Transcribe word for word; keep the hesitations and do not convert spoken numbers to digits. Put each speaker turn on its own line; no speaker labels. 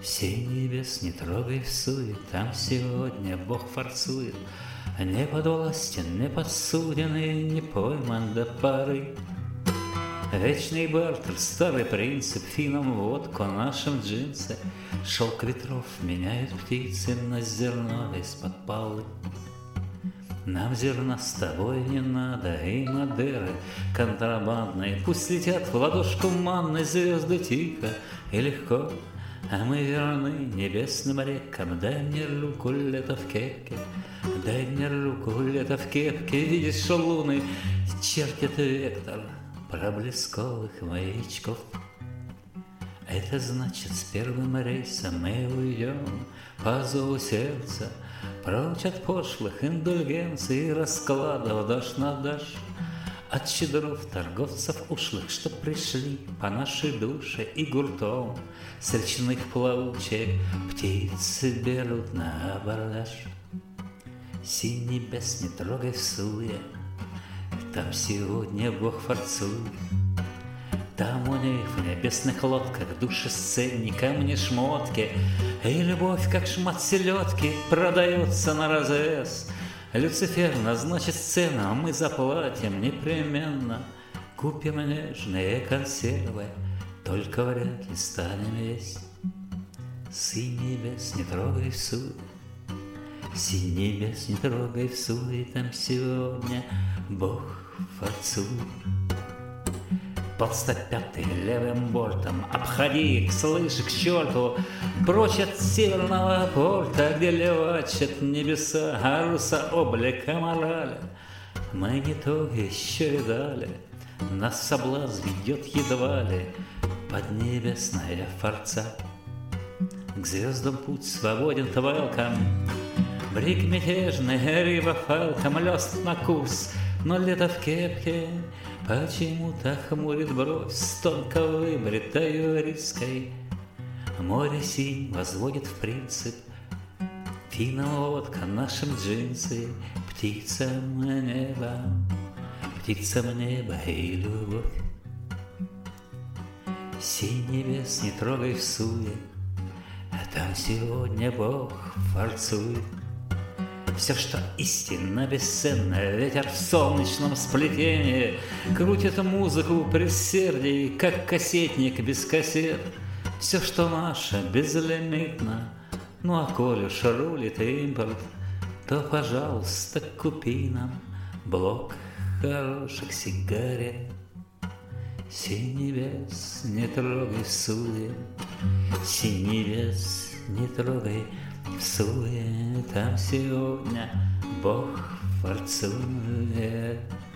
Сей небес не трогай в суе, там сегодня Бог форцует. Не подвластен, не подсуден и не пойман до поры. Вечный бартер, старый принцип, финам водку, нашим джинсы. Шелк ветров меняют птицы на зерно из-под полы. Нам зерна с тобой не надо, и Мадеры контрабандные. Пусть летят в ладошку манны звезды тихо и легко, а мы верны небесным рекам. Дай мне руку, лето в кепке, дай мне руку, лето в кепке. Видишь, что луны чертят вектор проблесковых маячков. Это значит, с первым рейсом мы уйдем по зову сердца, прочь от пошлых индульгенций и раскладов дашь на дашь. От щедров торговцев ушлых, что пришли по нашей душе и гуртом с речных плавучек птицы берут на абордаж. Синий небес не трогай в суе, там сегодня Бог форцует. Там у них в небесных лодках души сцены, камни шмотки, и любовь, как шмат селедки, продается на развес. Люцифер назначит цену, а мы заплатим непременно. Купим нежные консервы, только вряд ли станем есть. Синь небес не трогай в суе, синь небес не трогай в суе, там сегодня Бог форцует. Под сто пятый левым бортом обходи их, слышь, к черту, прочь от северного порта, где левачат небеса, аруса облика морали. Мы не то еще видали, нас соблазн ведет едва ли поднебесная форца. К звездам путь свободен твалком, брик мятежный, риба фалком, лёст на курс, но лето в кепке почему-то хмурит бровь с тонко выбритой риской. Море синь возводит в принцип, финам водка нашим джинсы. Птицам неба, птицам неба и любовь. Синь небес не трогай в суе, а там сегодня Бог форцует. Все, что истинно бесценно, ветер в солнечном сплетении крутит музыку предсердий, как кассетник без кассет. Все, что наше, безлимитно, ну а коль уж рулит импорт, то, пожалуйста, купи нам блок хороших сигарет. Синь небес не трогай в суе, синь небес не трогай в суе, там сегодня Бог форцует.